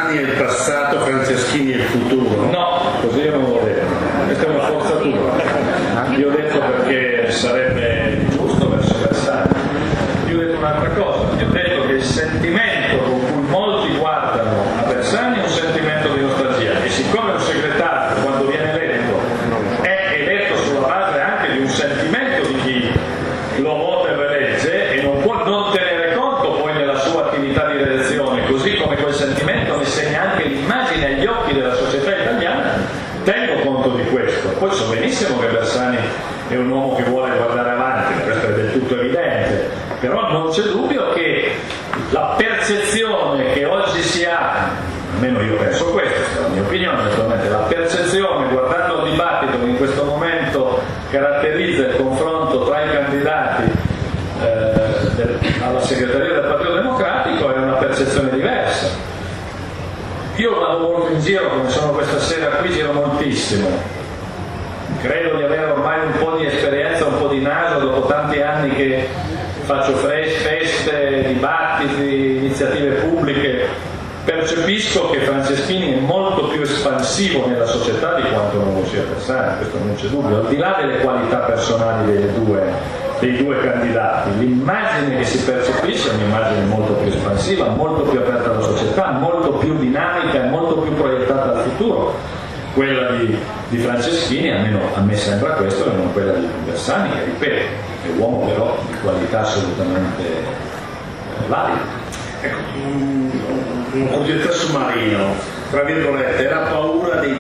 Bersani è il passato, Franceschini è il futuro. No, così io non lo vedo. Questa è una forzatura. Io ho detto perché sarebbe giusto verso Bersani. Io ho detto un'altra cosa. Io ho detto che il sentimento con cui molti guardano a Bersani è un sentimento di nostalgia. E siccome un segretario, quando viene eletto, è eletto sulla base anche di un sentimento di chi lo vota e lo elegge e non può non tenere conto poi nella sua attività di redazione, così come quel sentimento ne segna anche l'immagine agli occhi della società italiana, tengo conto di questo. Poi so benissimo che Bersani è un uomo che vuole guardare avanti, questo è del tutto evidente, però non c'è dubbio che la percezione che oggi si ha, almeno io penso questo, è la mia opinione naturalmente, la percezione guardando il dibattito che in questo momento caratterizza il confronto tra i candidati alla segreteria del Partito Democratico è una percezione diversa. Io vado molto in giro, come sono questa sera qui, giro moltissimo, credo di avere ormai un po' di esperienza, un po' di naso dopo tanti anni che faccio feste, dibattiti, iniziative pubbliche. Percepisco che Franceschini è molto più espansivo nella società di quanto non lo sia Bersani, questo non c'è dubbio, al di là delle qualità personali dei due candidati. L'immagine che si percepisce è un'immagine molto più espansiva, molto più aperta alla società, molto più dinamica e molto più proiettata al futuro. Quella di Franceschini, almeno a me sembra questo, e non quella di Bersani, che ripeto, è un uomo però di qualità assolutamente valida. Ecco, un concetto sommarino, tra virgolette, la paura dei